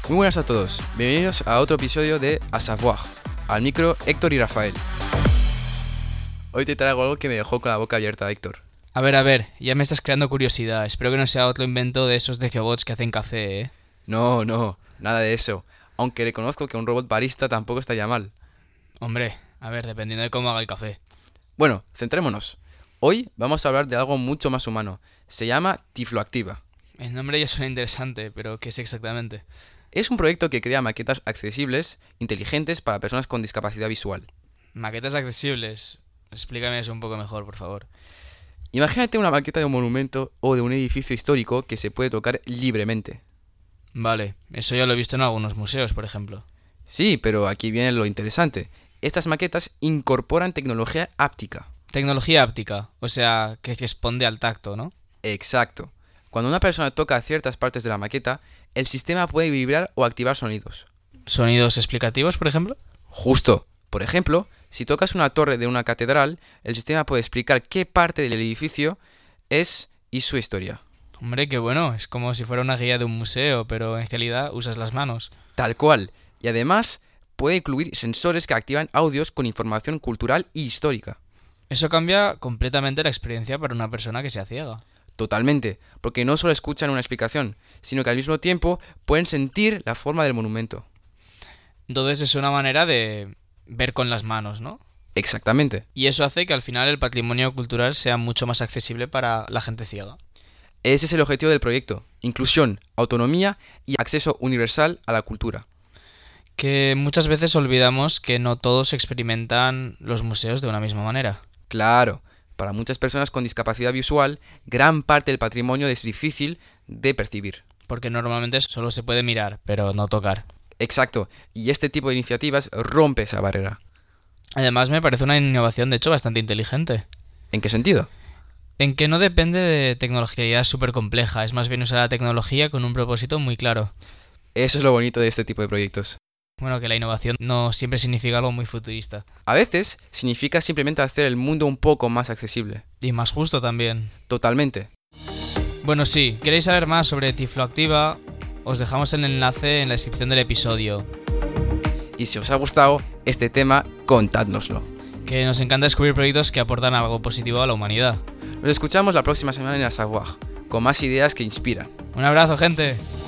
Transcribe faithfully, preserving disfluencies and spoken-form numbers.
Muy buenas a todos, bienvenidos a otro episodio de A Savoir. Al micro, Héctor y Rafael. Hoy te traigo algo que me dejó con la boca abierta, Héctor. A ver, a ver, ya me estás creando curiosidad. Espero que no sea otro invento de esos de robots que hacen café, ¿eh? No, no, nada de eso. Aunque reconozco que un robot barista tampoco estaría mal. Hombre, a ver, dependiendo de cómo haga el café. Bueno, centrémonos. Hoy vamos a hablar de algo mucho más humano. Se llama Tifloactiva. El nombre ya suena interesante, pero ¿qué es exactamente? Es un proyecto que crea maquetas accesibles, inteligentes para personas con discapacidad visual. Maquetas accesibles. Explícame eso un poco mejor, por favor. Imagínate una maqueta de un monumento o de un edificio histórico que se puede tocar libremente. Vale, eso ya lo he visto en algunos museos, por ejemplo. Sí, pero aquí viene lo interesante. Estas maquetas incorporan tecnología áptica. Tecnología áptica, o sea, que responde al tacto, ¿no? Exacto. Cuando una persona toca ciertas partes de la maqueta, el sistema puede vibrar o activar sonidos. ¿Sonidos explicativos, por ejemplo? Justo. Por ejemplo, si tocas una torre de una catedral, el sistema puede explicar qué parte del edificio es y su historia. Hombre, qué bueno, es como si fuera una guía de un museo, pero en realidad usas las manos. Tal cual. Y además, puede incluir sensores que activan audios con información cultural y histórica. Eso cambia completamente la experiencia para una persona que sea ciega. Totalmente, porque no solo escuchan una explicación, sino que al mismo tiempo pueden sentir la forma del monumento. Entonces es una manera de ver con las manos, ¿no? Exactamente. Y eso hace que al final el patrimonio cultural sea mucho más accesible para la gente ciega. Ese es el objetivo del proyecto: inclusión, autonomía y acceso universal a la cultura. Que muchas veces olvidamos que no todos experimentan los museos de una misma manera. Claro, para muchas personas con discapacidad visual, gran parte del patrimonio es difícil de percibir. Porque normalmente solo se puede mirar, pero no tocar. Exacto, y este tipo de iniciativas rompe esa barrera. Además me parece una innovación de hecho bastante inteligente. ¿En qué sentido? En que no depende de tecnología súper compleja, es más bien usar la tecnología con un propósito muy claro. Eso es lo bonito de este tipo de proyectos. Bueno, que la innovación no siempre significa algo muy futurista. A veces significa simplemente hacer el mundo un poco más accesible. Y más justo también. Totalmente. Bueno, sí, ¿queréis saber más sobre Tifloactiva? Os dejamos el enlace en la descripción del episodio. Y si os ha gustado este tema, contádnoslo. Que nos encanta descubrir proyectos que aportan algo positivo a la humanidad. Nos escuchamos la próxima semana en A Savoir, con más ideas que inspiran. Un abrazo, gente.